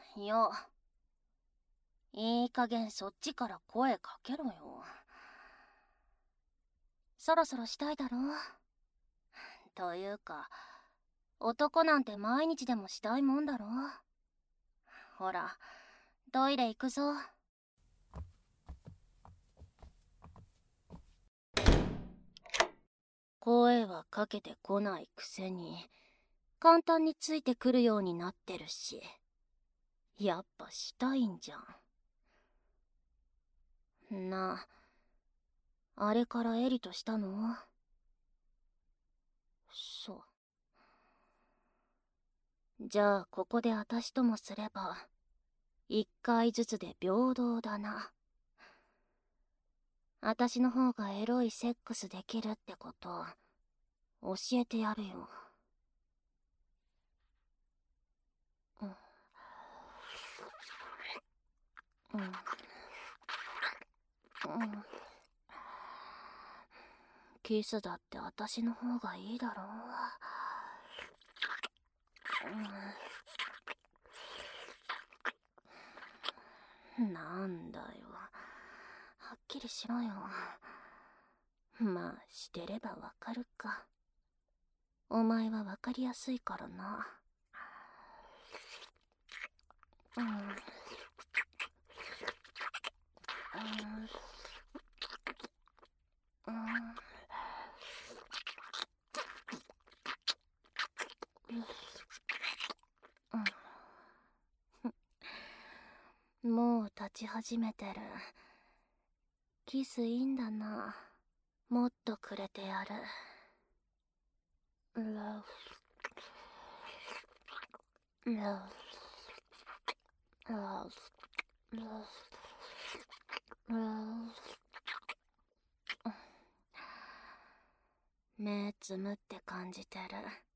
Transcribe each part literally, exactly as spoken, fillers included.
よ、いい加減そっちから声かけろよ。そろそろしたいだろ。というか、男なんて毎日でもしたいもんだろ。ほら、トイレ行くぞ。声はかけてこないくせに、簡単についてくるようになってるし、やっぱしたいんじゃん。なあ、あれからエリとしたの？そう。じゃあここで私ともすれば、一回ずつで平等だな。私の方がエロいセックスできるってこと、教えてやるよ。うん。うん。うん。キスだって私の方がいいだろう。うん、なんだよ。はっきりしろよ。まあ、してればわかるか。お前はわかりやすいからな。うん。うん。うん。もう立ち始めてる。キスいいんだな。もっとくれてやる。ラブラブラブラブラブ。目つむって感じてる。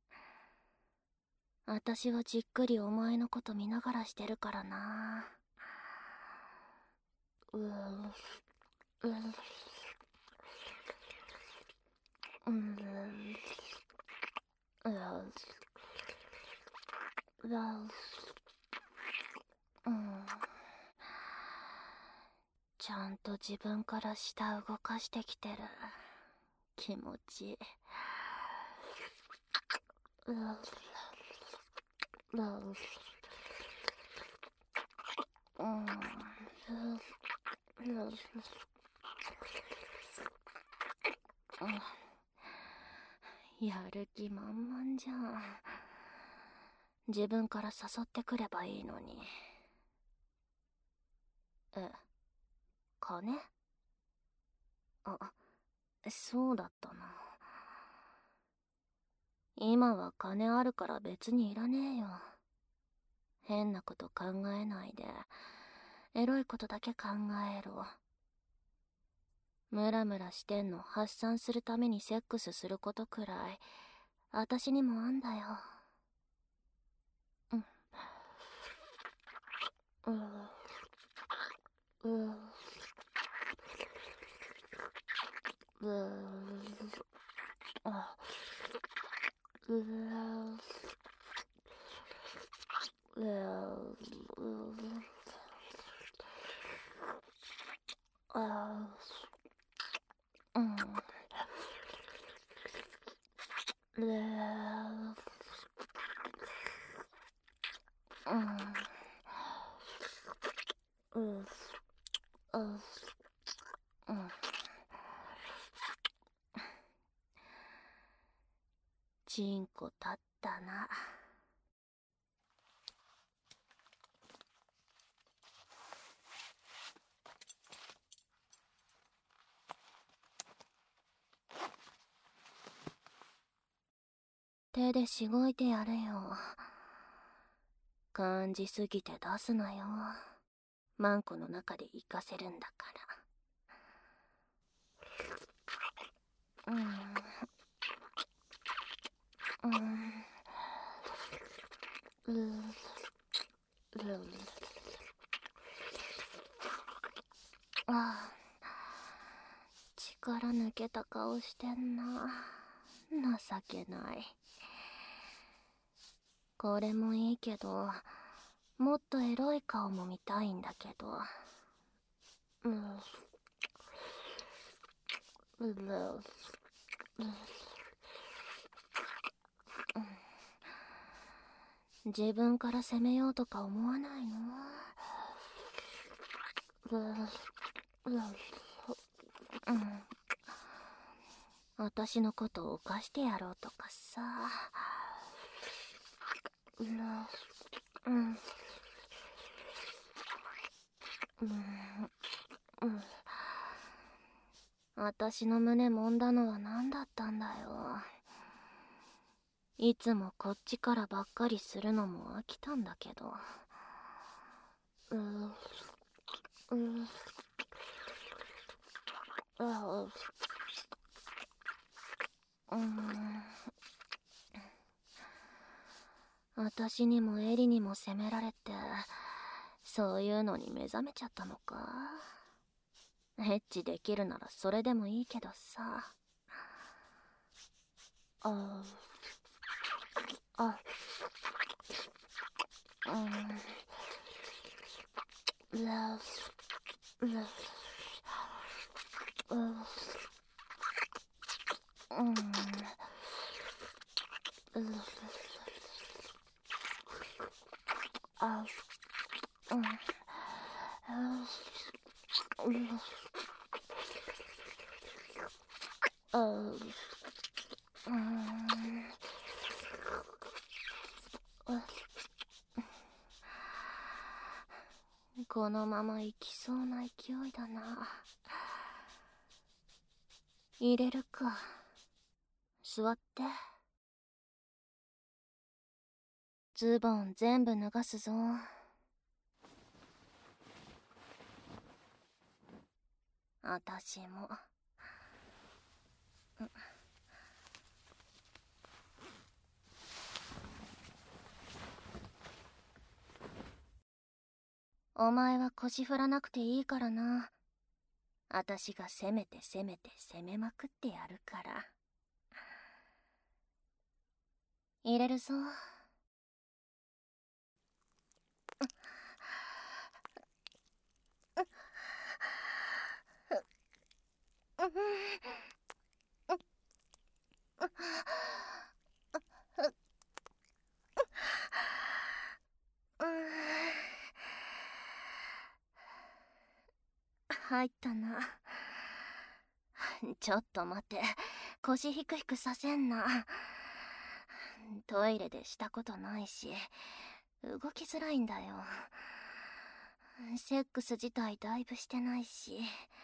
私はじっくりお前のこと見ながらしてるからな。ううううううん。ちゃんと自分から舌動かしてきてる。気持ちいい。やる気満々じゃん。自分から誘ってくればいいのに。え、金？あ、そうだったな。今は金あるから別にいらねえよ。変なこと考えないで、エロいことだけ考えろ。ムラムラしてんの発散するためにセックスすることくらい、私にもあんだよ。うん。ううううあううあうんうんうんチンコ立ったな。手でしごいてやれよ。感じすぎて出すなよ。マンコの中で活かせるんだから。うん。うん。ううああ、力抜けた顔してんな。情けない。これもいいけど、 もっとエロい顔も見たいんだけど。うん。うる自分から責めようとか思わないの？うん。私のことを犯してやろうとかさ。うん。うん。うん。私の胸揉んだのは何だったんだよ。いつもこっちからばっかりするのも飽きたんだけど。うううううん。私にもエリにも責められて、そういうのに目覚めちゃったのか。エッチできるならそれでもいいけどさ。ああ、うん。ラブ、ラブ、うん。あ、うん。あ、うん。このまま行きそうな勢いだな。入れるか。座って。ズボン全部脱がすぞ。あたしも。お前は腰振らなくていいからな。あたしが攻めて攻めて攻めまくってやるから。入れるぞ。入ったな。ちょっと待って、腰ひくひくさせんな。トイレでしたことないし、動きづらいんだよ。セックス自体だいぶしてないし。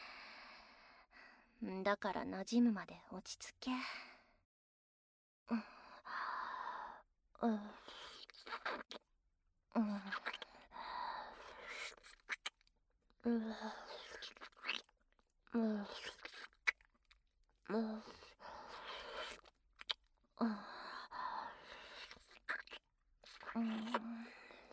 だから馴染むまで落ち着け。うん。うん。うん。うん。うん。うん。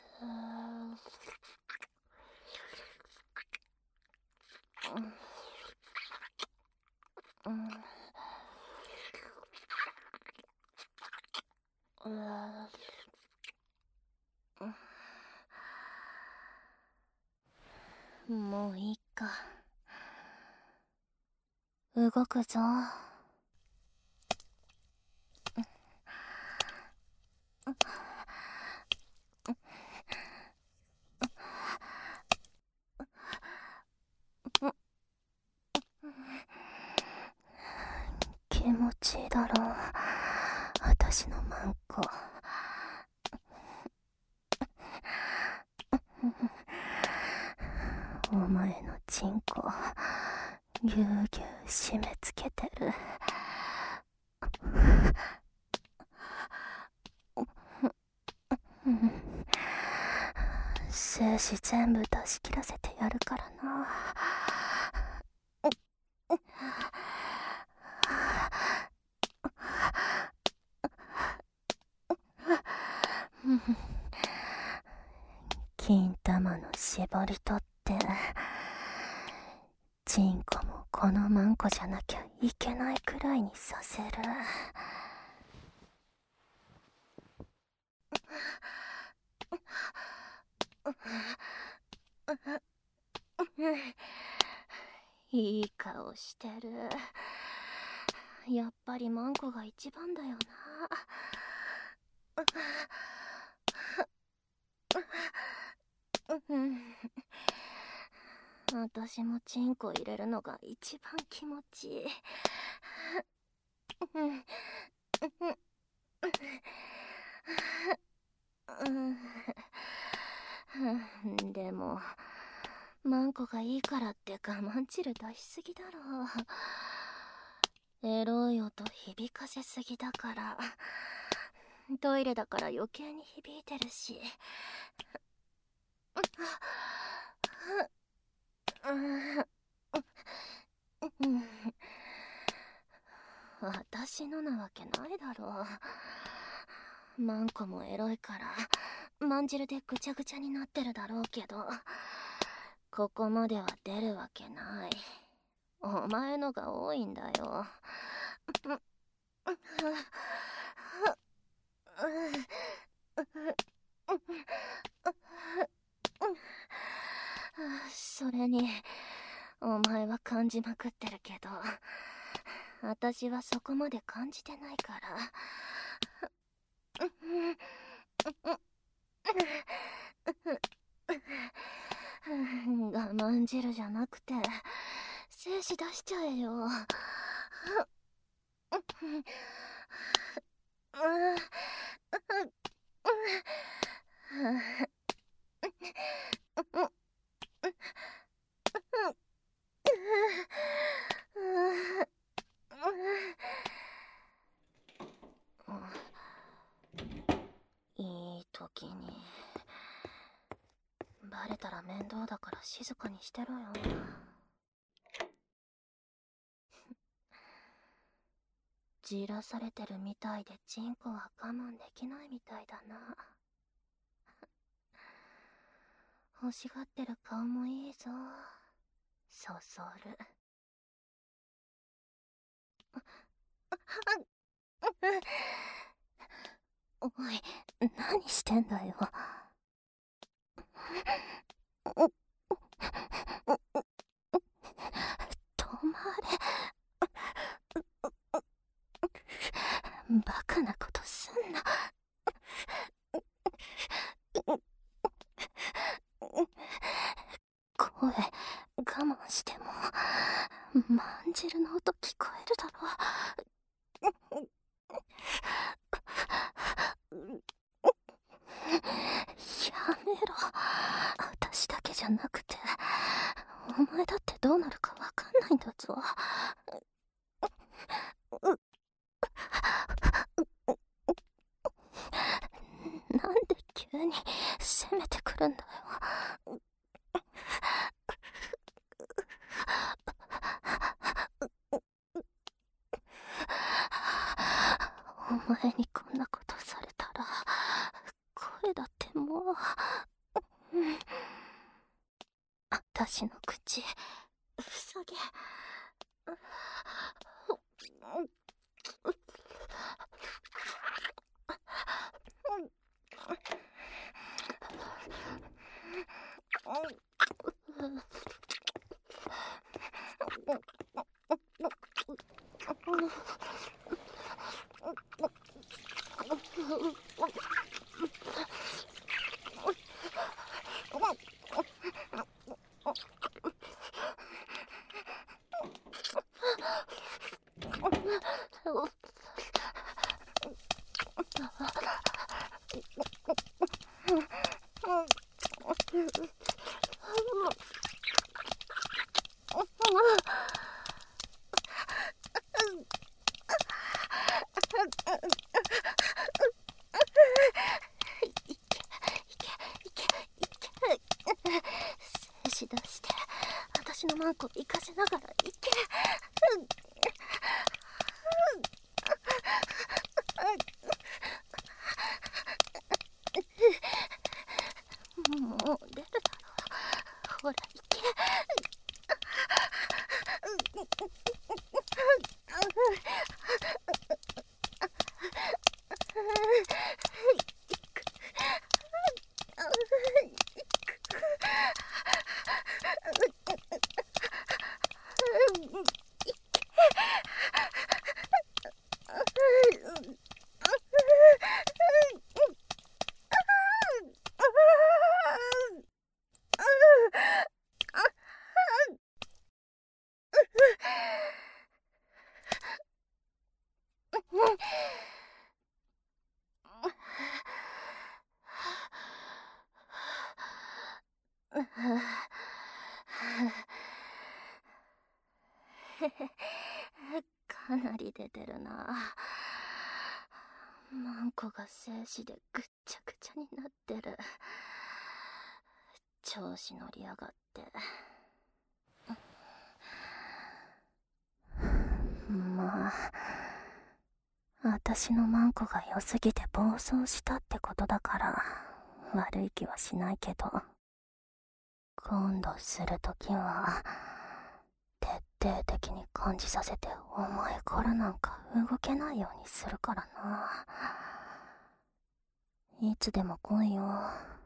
もういいか。動くぞ。気持ちいいだろう、私のマンコ。お前のチンコぎゅうぎゅう締め付けてる。精子全部出し切らせてやるからな。金玉の絞り取ってチンコもこのマンコじゃなきゃいけないくらいにさせる。 いい顔してる。やっぱりマンコが一番だよな。私もチンコ入れるのが一番気持ちいい。でもマンコがいいからって我慢汁出しすぎだろ。エロい音響かせすぎだから。トイレだから余計に響いてるし。私のなわけないだろう。マンコもエロいからまんじるでぐちゃぐちゃになってるだろうけど、ここまでは出るわけない。お前のが多いんだよ。それにお前は感じまくってるけど、私はそこまで感じてないから。我慢汁じゃなくて精子出しちゃえよ。いい時にバレたら面倒だから静かにしてろよ。じらされてるみたいでチンコは我慢できないみたいだな。欲しがってる顔もいいぞ。そそる。おい、何してんだよ。止まれ。バカなことすんな。声我慢してもまんじるの音聞こえるだろ。やめろ。私だけじゃなくてお前だってどうなるかわかんないんだぞ。なんで急に攻めてくるんだよ。お前にこんなことされたら声だってもう。私の口塞げ。精子出して私のマンコ行かせながら行け。もう出るだろ。ほら行け。 かなり出てるな。マンコが精子でぐっちゃぐちゃになってる。調子乗りやがって。まあ、私のマンコが良すぎて暴走したってことだから悪い気はしないけど、今度するときは徹底的に感じさせてお前からなんか動けないようにするからな。いつでも来いよ。